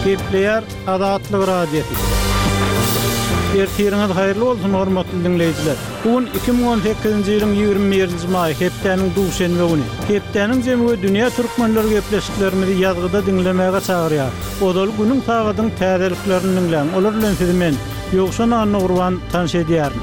Kepler Adatlyk radiosi. Ertiriniz hayırlı olsun hormatly dinleyijiler. Bugün 2018-nji ýylyň 21-nji maý hepdeniň duşenbe güni. Hepdeniň jemgy dünýä türkmenleri gepleşiklerini ýazgyda dinlemäge çagyrýar. Odal günüň taýgadyň täzeliklerini dinleň. Olar bilen sizi men Ýogşan Anna Gurban tanış edýärin.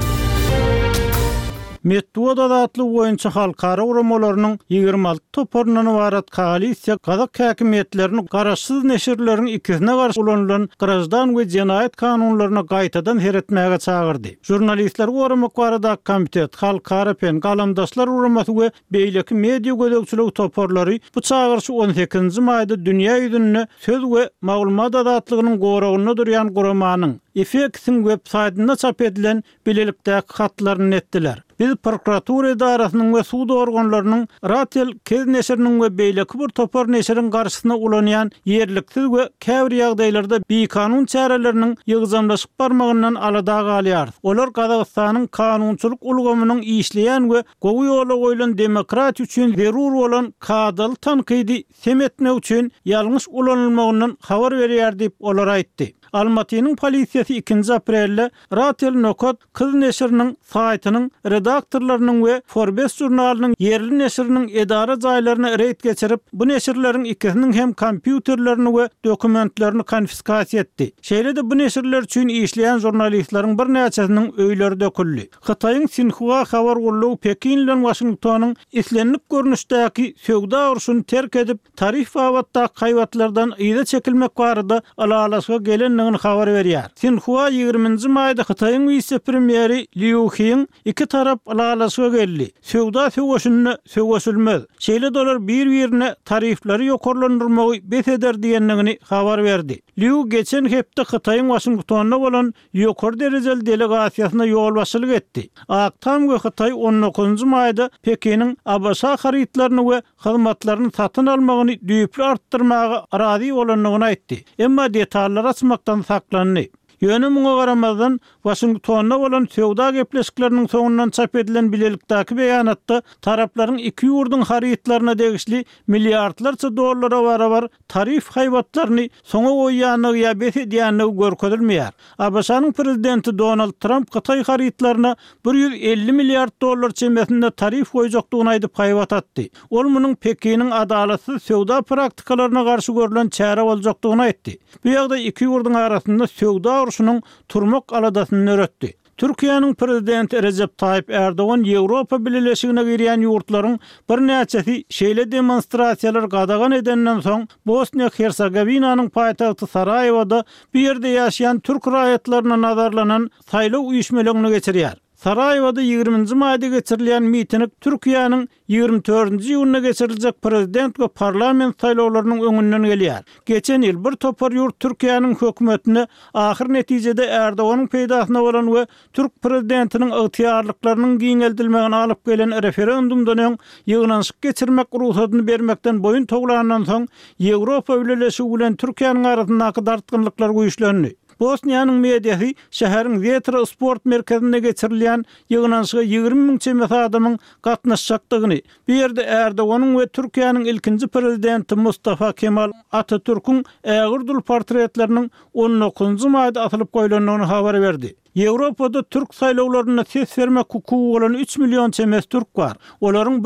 Medduat adatly boýunça halkara uramalarynyň 26 toporundan ibaret koalisiýa Kazak häkimetlerini garaşsyz neşirleriň ikisine garşy ulanylan grajdan we jenaýat kanunlaryna gaýtadan heretmäge çagyrdy. Jurnalistler uramak barada komitet, halkara pen, galamdaşlar uramasy we beýleki media gödekçiligi toporlary bu çagyrşy 18-nji maýda dünýä ýüzüne söz we maglumat adatlygynyň goragyna durýan guramanyň Effektin web-saytyna çap edilen bilelikdäki hatlaryny netdiler. Biz prokuratura idarasynyň we suw organlarynyň Ratel kez neşiriniň we beýleki bir topar neşiriň garşysyna ulanýan ýerliksiz we käbir ýagdaýlarda kanun çäreleriniň ýygyzamlaşyp barmagyndan alada galýar. Olar Kazakstanyň kanunçylyk ulgamynyň işleýän we gowy ýola goýulan demokratiýa üçin zerur bolan kadaly tankydy semetmek üçin ýalňyş ulanylmagyndan habar berýär diýip olar aýtdy. Almatynyň polisiýasy 2 aprelde Ratel Nokot kız neşiriniň saýtynyň redaktorlarynyň we Forbes jurnalynyň yerli neşiriniň edara jaýlaryna reýd geçirip, bu neşirleriň ikisiniň hem kompýuterlerini we dokumentlerini konfiskasiýa etdi. Şeýle de bu neşirler üçin işleýän jurnalistleriň bir näçesiniň öýleri döküldi. Hitaýyň Sinhua habar gurulugy Pekin bilen Washingtonyň islenlik görnüşdäki söwda urşuny terk edip, tarih wagtda kaýwatlardan ýyda çekilmek barada alalaşga gelen habar berýär. Sinhua 20-nji maýda Hitaýyň vice-premieri Liu He iki tarap alalaşga geldi. Söwda söwüşülmez. Şeýle dolar bir-birine tarifleri ýokarlandyrmagy bes eder diýendigini habar berdi. Liu geçen hepde Hitaýyň Washingtonyna bolan ýokary derejeli delegasiýasyna ýol başçylyk etdi. Aktam we Hitaý 19-njy maýda Pekiniň Abaşa harytlaryny we hyzmatlaryny satyn almagyny düýpli artdyrmagy arazy bolanlygyny aýtdy. Emma detallar açmakdan saklandy. Ýönemuňe garamazdan Washingtonna bolan söwda gepleşikleriniň soňundan çap edilen bilelikdäki beýanatda taraplaryň iki ýurduň harytlaryna degişli milliardlarça dollara barabar tarif haýwatlaryny soňa goýýanyny ýa bes edýäni görkezilmeýär. Abaşanyň prezidenti Donald Trump Hitaý harytlaryna 150 milliard dollar çemesinde tarif goýjakdygyny aýdyp haýwat atdy. Ol munyň Pekiniň adalatsyz söwda praktikalarına garşy görülen çäre boljakdygyny aýtdy. Bu ýagdaý iki ýurduň arasynda söwda urşunyň turmak aladasyny öretdi. Türkiýanyň prezidenti Recep Tayyip Erdoğan Ýewropa Birleşigine girýän ýurtlaryň bir näçesi şeýle demonstrasiýalar gadagan edenden soň Bosniýa-Hersegowinyň paýtagty Saraýewoda bir ýerde ýaşaýan türk raýatlaryna nazarlanan saýlaw uyuşmalygyny geçirýär. Saraýewoda 20-nji maýda geçirilýän miting Türkiýanyň 24-nji ýylyna geçiriljek prezident we parlament saýlawlarynyň öňünden gelýär. Geçen ýyl bir topar ýurt Türkiýanyň hökümetine ahir netijede Erdoğanyň peýdasyna bolan we Türk prezidentiniň ygtyýarlyklarynyň giňeldilmegini alyp gelen referendumdan öň ýygnanşyk geçirmek ruhsatyny bermekden boyun toglanandan soň Ýewropa Birleşigi bilen Türkiýanyň arasyndaky dartgynlyklar güýçlendi. Bosniýanyň mediasy şäheriň Vetra sport merkezine geçirilýän ýygnanşyga 20.000 çemes adamyň gatnaşjakdygyny, bu ýerde Erdoğanyň we Türkiýanyň ilkinji prezidenti Mustafa Kemal Atatürk'ün ägirdul portretleriniň 19-njy maýda atylyp goýulanlygyny habar berdi. Ýewropada türk saýlawlaryna ses bermek hukuky bolan 3 million çemes türk bar. Olaryň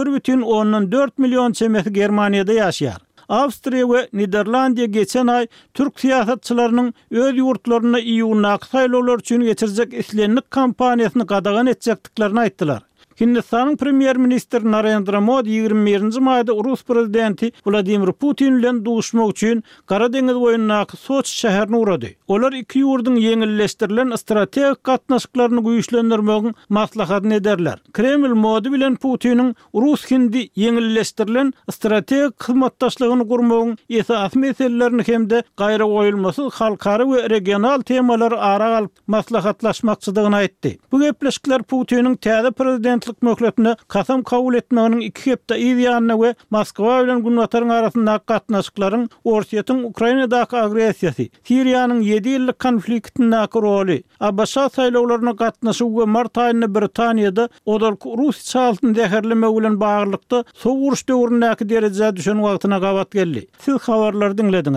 1,4 million çemesi Germaniýada ýaşaýar. Avstriya we Niderlandiýa geçen ay türk siýasatçylarynyň öz ýurtlaryna iýunak saýlawlar üçin geçirecek islenlik kampaniýasyny gadagan etjekdiklerini aýtdylar. Hindistanyň premier ministri Narendra Modi 21-nji maýda Rus prezidenti Vladimir Putin bilen duşmak üçin Kara deňiz boýundaky Soçi şäherini urady. Olar iki ýurdun ýeňilleşdirilen strategik gatnaşyklaryny güýçlendirmegi maslahatyny ederler. Kreml Modi bilen Putiniň Rus-Hindi ýeňilleşdirilen strategik hyzmatdaşlygyny gurmagyň esas meselelerini hemde gaýra goýulmasy halkara we regional temalary ara alyp maslahatlaşmakçydygyny aýtdy. Bu gepleşikler Putiniň täze prezidentlik möhletine kasam kabul etmeginiň iki hepde ýa we Moskwa bilen Günwataryň arasyndaky gatnaşyklaryň Orsiýatyň Ukrainadaky agresiýasy, Siriýanyň 7 ýyllyk konfliktindäki roly, Abaşa saýlawlaryna gatnaşyk we mart aýyny Britaniýada odal Rus çaltyny däherlemek bilen baglykda sow uruş döwründäki derejede düşen wagtyna gabat geldi. Siz habarlary dinlediňiz.